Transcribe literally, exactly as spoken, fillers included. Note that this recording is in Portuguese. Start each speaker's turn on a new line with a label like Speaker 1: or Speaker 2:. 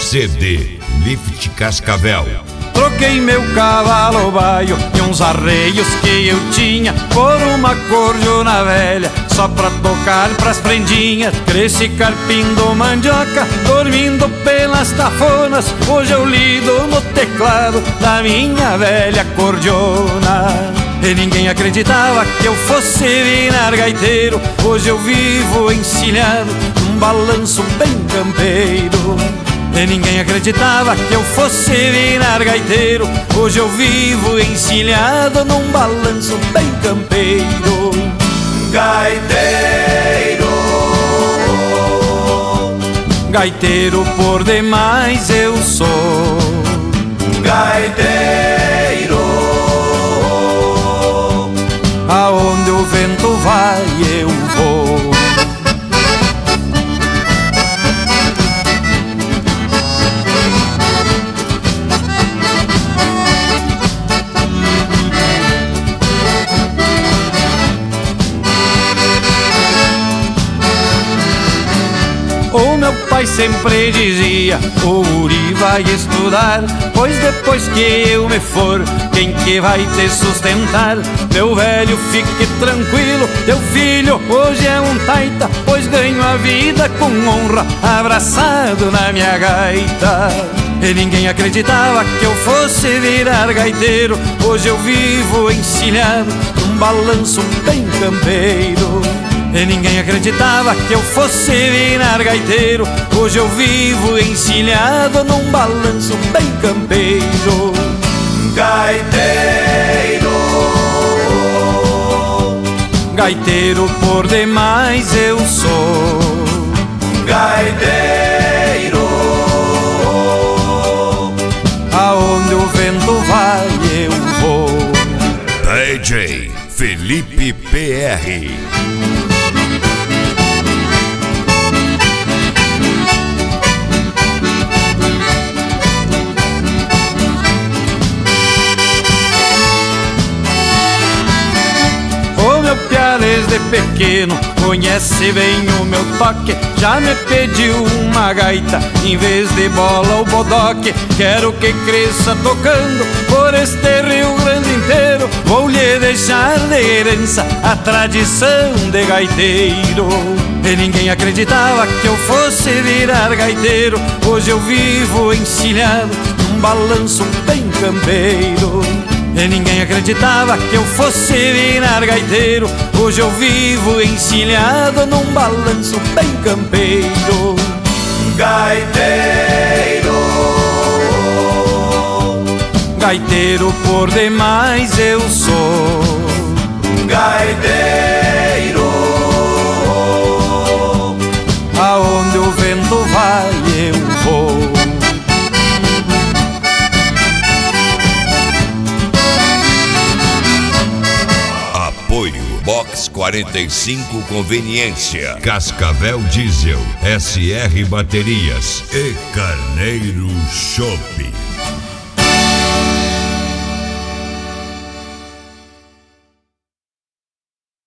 Speaker 1: C D Lift Cascavel.
Speaker 2: Troquei meu cavalo baio e uns arreios que eu tinha por uma cordiona velha, só pra tocar pras prendinhas. Cresci carpindo mandioca, dormindo pelas tafonas. Hoje eu lido no teclado da minha velha cordiona. E ninguém acreditava que eu fosse virar gaiteiro. Hoje eu vivo encilhado num balanço bem campeiro. E ninguém acreditava que eu fosse virar gaiteiro. Hoje eu vivo encilhado num balanço bem campeiro.
Speaker 3: Gaiteiro,
Speaker 2: gaiteiro por demais eu sou.
Speaker 3: Gaiteiro,
Speaker 2: aonde o vento vai eu vou. O meu pai sempre dizia: o guri vai estudar, pois depois que eu me for, quem que vai te sustentar? Meu velho, fique tranquilo, teu filho hoje é um taita, pois ganho a vida com honra, abraçado na minha gaita. E ninguém acreditava que eu fosse virar gaiteiro. Hoje eu vivo encilhado num balanço bem campeiro. E ninguém acreditava que eu fosse virar gaiteiro. Hoje eu vivo encilhado num balanço bem campeiro.
Speaker 3: Gaiteiro,
Speaker 2: gaiteiro por demais eu sou.
Speaker 3: Gaiteiro,
Speaker 2: aonde o vento vai eu vou.
Speaker 1: D J Felipe P R.
Speaker 2: Desde pequeno conhece bem o meu toque. Já me pediu uma gaita em vez de bola ou bodoque. Quero que cresça tocando por este Rio Grande inteiro. Vou lhe deixar de herança a tradição de gaiteiro. E ninguém acreditava que eu fosse virar gaiteiro. Hoje eu vivo encilhado num balanço bem campeiro. E ninguém acreditava que eu fosse virar gaiteiro. Hoje eu vivo encilhado num balanço bem campeiro.
Speaker 3: Gaiteiro,
Speaker 2: gaiteiro por demais eu sou.
Speaker 3: Gaiteiro,
Speaker 2: aonde o vento vai eu vou.
Speaker 1: Box quarenta e cinco Conveniência, Cascavel Diesel, S R Baterias e Carneiro Chopp.